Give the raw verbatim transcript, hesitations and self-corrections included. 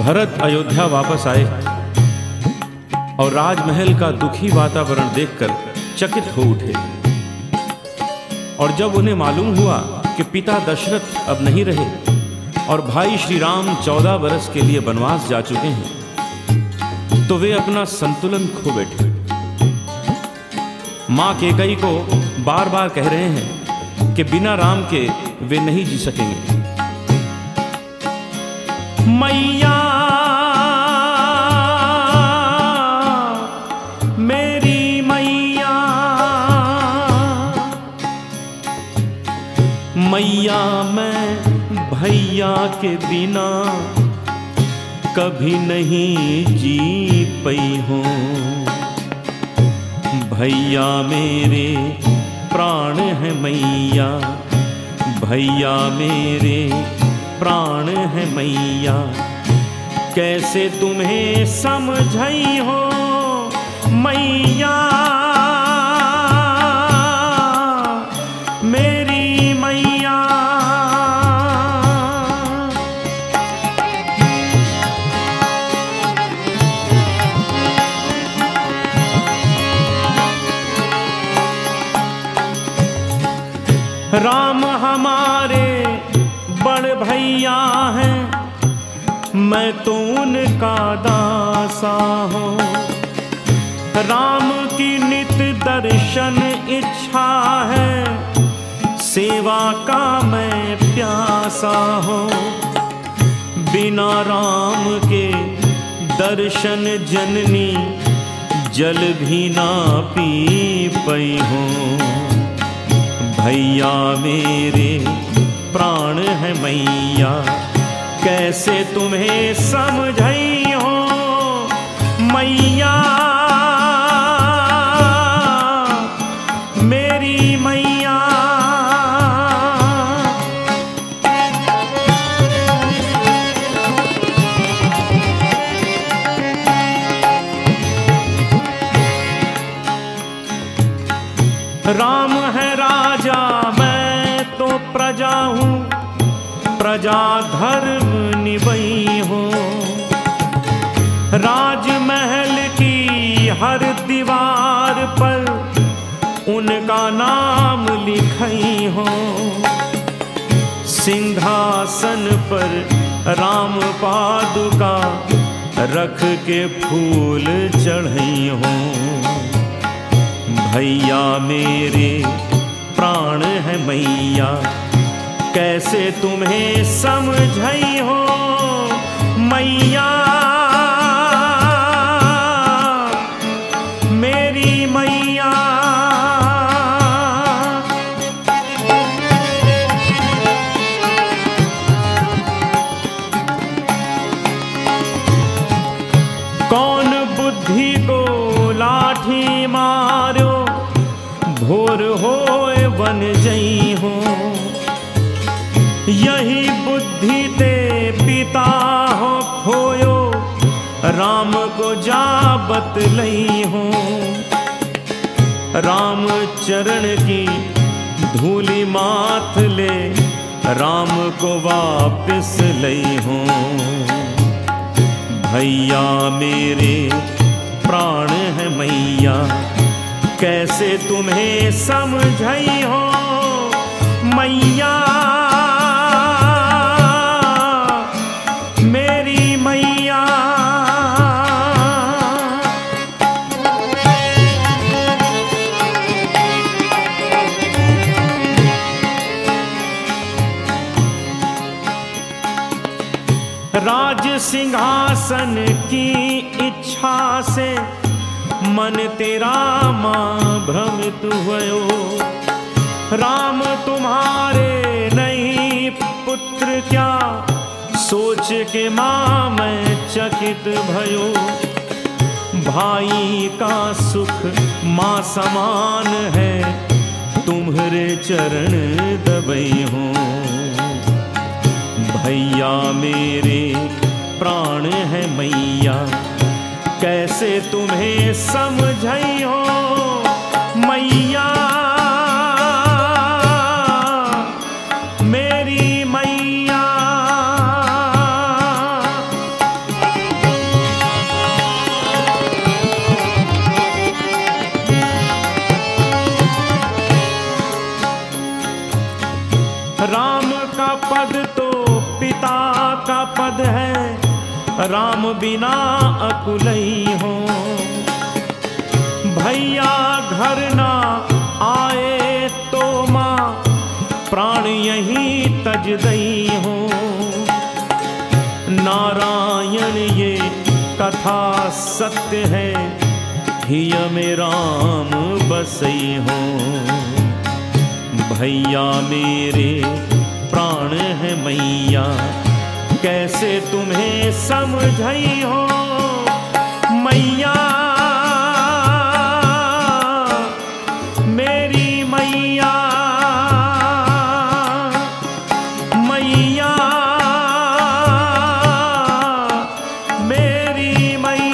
भरत अयोध्या वापस आए और राजमहल का दुखी वातावरण देखकर चकित हो उठे। और जब उन्हें मालूम हुआ कि पिता दशरथ अब नहीं रहे और भाई श्री राम चौदह वर्ष के लिए वनवास जा चुके हैं, तो वे अपना संतुलन खो बैठे। मां कैकेयी को बार बार कह रहे हैं कि बिना राम के वे नहीं जी सकेंगे। मैया मेरी मैया, मैया मैं भैया के बिना कभी नहीं जी पई हूँ। भैया मेरे प्राण है मैया, भैया मेरे प्राण है मैया, कैसे तुम्हें समझई हो मैया मेरी मैया। राम हमारे बड़ भैया हैं, मैं तो उनका दासा हूँ। राम की नित दर्शन इच्छा है, सेवा का मैं प्यासा हूँ। बिना राम के दर्शन जननी जल भी ना पी पई हूँ। भैया मेरे प्राण है मैया, कैसे तुम्हें समझई हो मैया मेरी मैया। राम है राजा, मैं तो प्रजा हूँ, प्रजा धर्म निभई हूँ। राजमहल की हर दीवार पर उनका नाम लिखई हूँ। सिंहासन पर राम पादुका रख के फूल चढ़ई हूँ। भैया मेरे प्राण है मैया, कैसे तुम्हें समझई हो मैया मेरी मैया। कौन बुद्धि को लाठी मारो, भोर होए बन जई हो। यही बुद्धि ते पिता हो खोयो, राम को जा बतलई हो। राम चरण की धूलि माथ ले, राम को वापिस लई हो। भैया मेरे प्राण है मैया, कैसे तुम्हें समझई हो मैया मेरी मैया। राज सिंहासन की इच्छा से मन तेरा मां भ्रमित हुयो। राम तुम्हारे नहीं पुत्र क्या, सोच के मां मैं चकित भयो। भाई का सुख मां समान है, तुम्हारे चरण दबई हो। भैया मेरे प्राण है मैया, कैसे तुम्हें समझई हो मैया मेरी मैया। राम का पद तो पिता का पद है, राम बिना अकुलई हो। भैया घर ना आए तो माँ प्राण यहीं तज दई हो। नारायण ये कथा सत्य है, हिय में राम बसई हो। भैया मेरे प्राण है मैया, कैसे तुम्हें समझई हो। मैया मेरी मैया, मैया मेरी मैया।